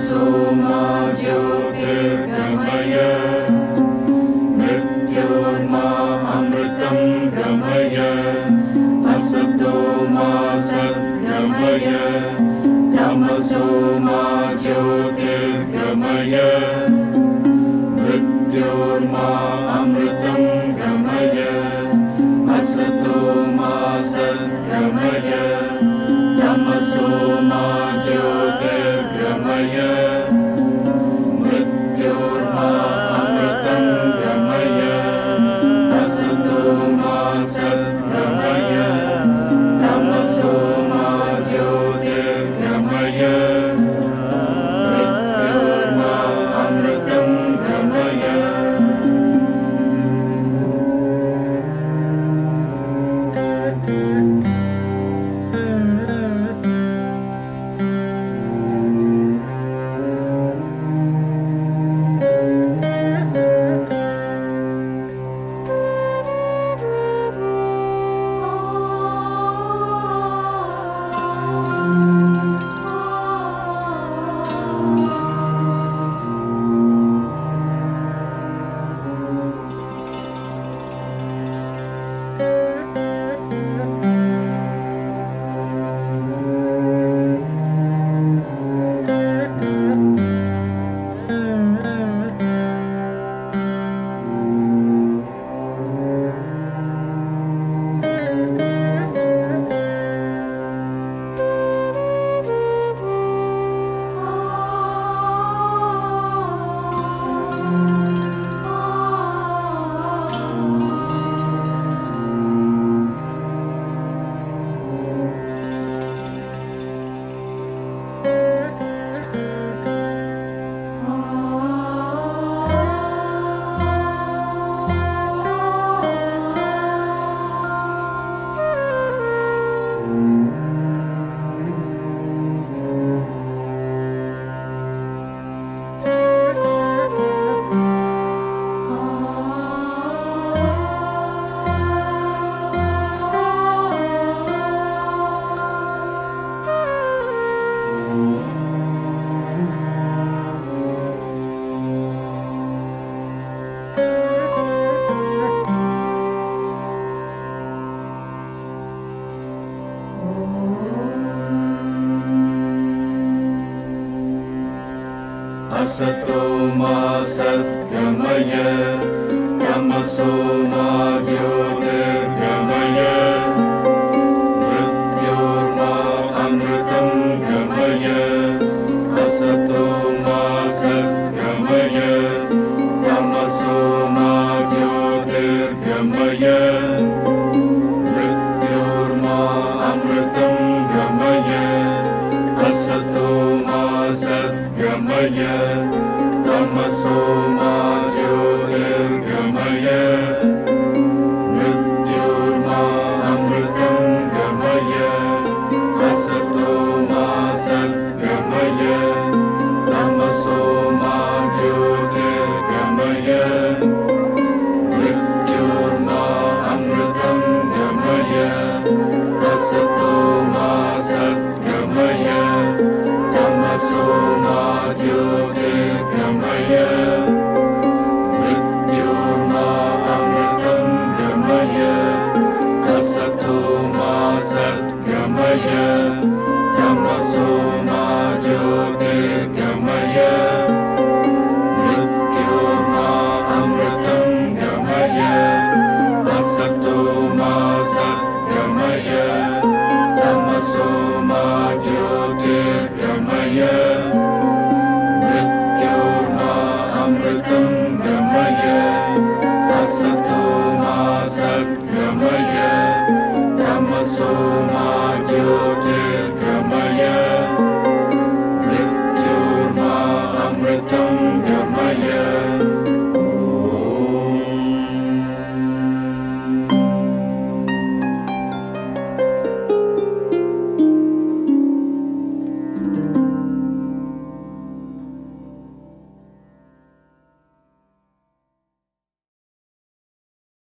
तमसो मा ज्योतिर्गमय मृत्योर्मा अमृतं गमय असतो मा सद्गमय तमसो मा ज्योतिर्गमय मृत्योर्मा अमृतं गमय असतो मा सद्गमय तमसो मा ज्योतिर्गमय मृत्योर्मा अमृतं गमय असतो मा सद्गमय तमसो मा ज्योतिर्गमय मृत्योर्मा अमृतं गमय। असतो मा सद्गमय तमसो मा ज्योतिर्गमय मृत्योर्मा अमृतं गमय असतो मा सद्गमय तमसो मा ज्योतिर्गमय मृत्योर्मा अमृतं गमय असतो मा सद्गमय तमसो मा ज्योतिर्गमय मृत्योर्मा अमृतं गमय असतो मा सद्गमय तमसो मा ज्योतिर्गमय मृत्योर्मा अमृतं गमय असतो मा सद्गमय तमसो मा ज्योतिर्गमय मृत्योर्मा अमृतं गमय असतो मा सद्गमय तमसो मा ज्योतिर्गमय मृत्योर्मा अमृतं गमय असतो मा सद्गमय तमसो मा ज्योतिर्गमय मृत्योर्मा अमृतं गमय असतो मा सद्गमय तमसो मा ज्योतिर्गमय।